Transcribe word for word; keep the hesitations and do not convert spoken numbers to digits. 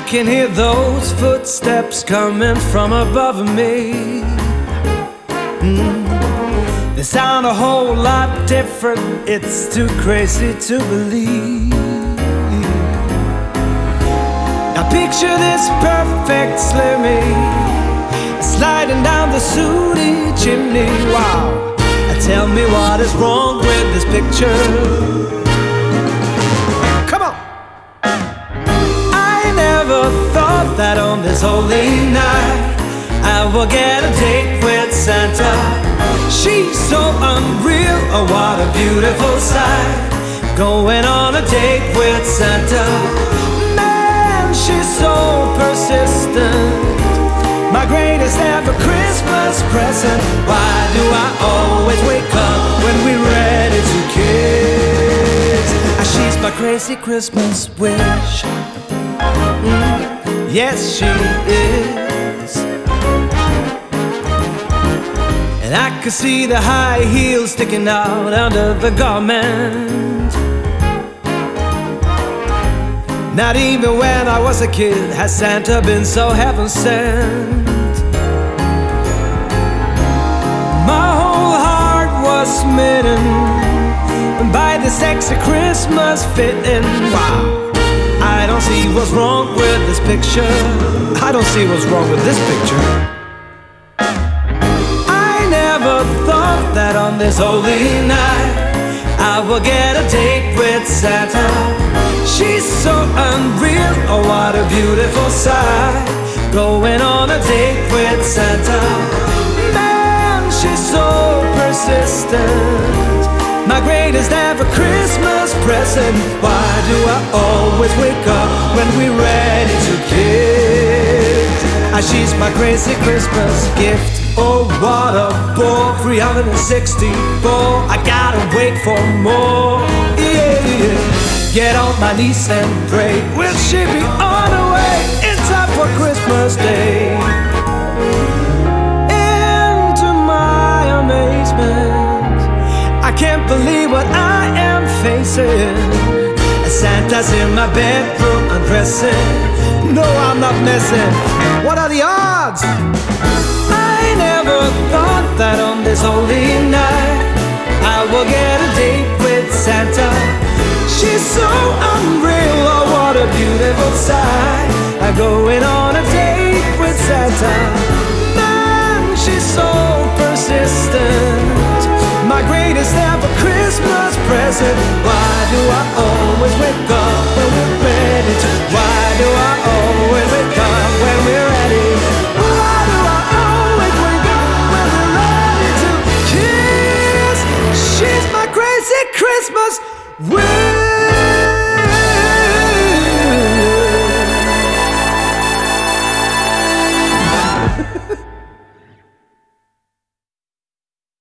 can hear those footsteps coming from above me. mm. They sound a whole lot different, it's too crazy to believe. Now picture this perfect slimmy sliding down the sooty chimney. Wow, tell me what is wrong with this picture. Come on! I never thought that on this holy night I will get a date with Santa. She's so unreal, oh what a beautiful sight. Going on a date with Santa. Man, she's so persistent. My greatest ever Christmas present. Why do I always wake up when we're ready to kiss? Ah, she's my crazy Christmas wish. mm, Yes, she is. And I can see the high heels sticking out under the garment. Not even when I was a kid has Santa been so heaven sent. My whole heart was smitten by the sexy Christmas fitting. Wow, I don't see what's wrong with this picture. I don't see what's wrong with this picture. I never thought that on this holy night I will get a date with Santa. She's so unreal, oh what a beautiful sight. Going on a date with Santa. Man, she's so persistent. My greatest ever Christmas present. Why do I always wake up when we're ready to kiss? Ah, she's my crazy Christmas gift. Oh what a bore, three hundred sixty-four. I gotta wait for more. Yeah, yeah. Get on my knees and pray. Will she be on her way in time for Christmas Day? Into my amazement, I can't believe what I am facing. Santa's in my bedroom undressing. No, I'm not messing. What are the odds? I never thought that on this holy night I will get a date with Santa. She's so unreal, oh what a beautiful sight. I'm going on a date with Santa. Man, she's so persistent. My greatest ever Christmas present. Why do I always wake up when we're ready to? Why do I always wake up when we're ready? Why do I always wake up when we're ready to kiss? She's my crazy Christmas wish.